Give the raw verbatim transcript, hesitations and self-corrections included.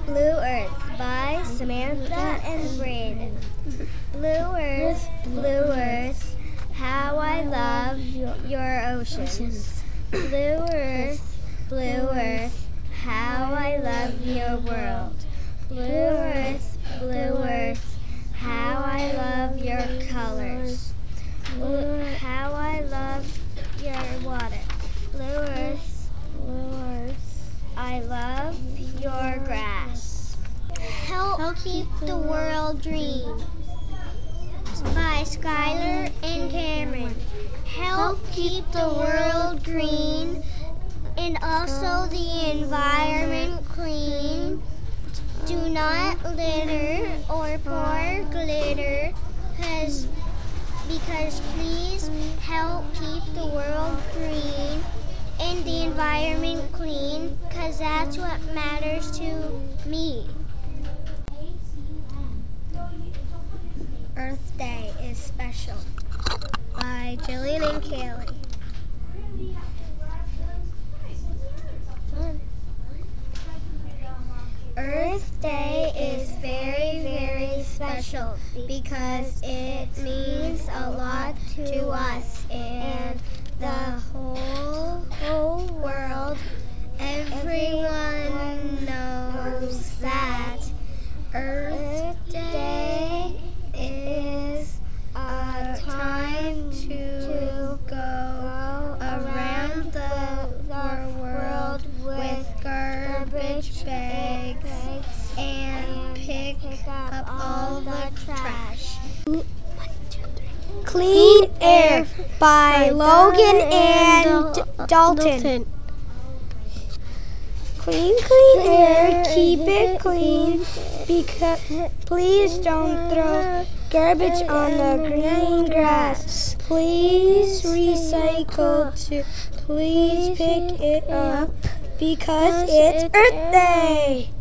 Blue Earth by Samantha and Braden. Blue Earth, Blue Earth, how I love your oceans. Blue Earth, Blue Earth, how I love your world. Blue Earth, Blue Earth, how I love your colors. Blue, how I love your water. Blue Earth, Blue Earth, I love your grass. Help Keep the World Green by Skylar and Cameron. Help keep the world green and also the environment clean. Do not litter or pour glitter because, because please help keep the world green and the environment clean because that's what matters to me. Earth Day is Special by Jillian and Kaylee. Earth Day is very, very special because it means a lot to us and the whole, whole world. Everyone knows that Earth Day is a time to go around the, the world with garbage bags and pick up all the trash. Clean Air by Logan and Dalton. Clean, clean air, keep it clean, because please don't throw garbage on the green grass. Please recycle to, please pick it up because it's Earth Day.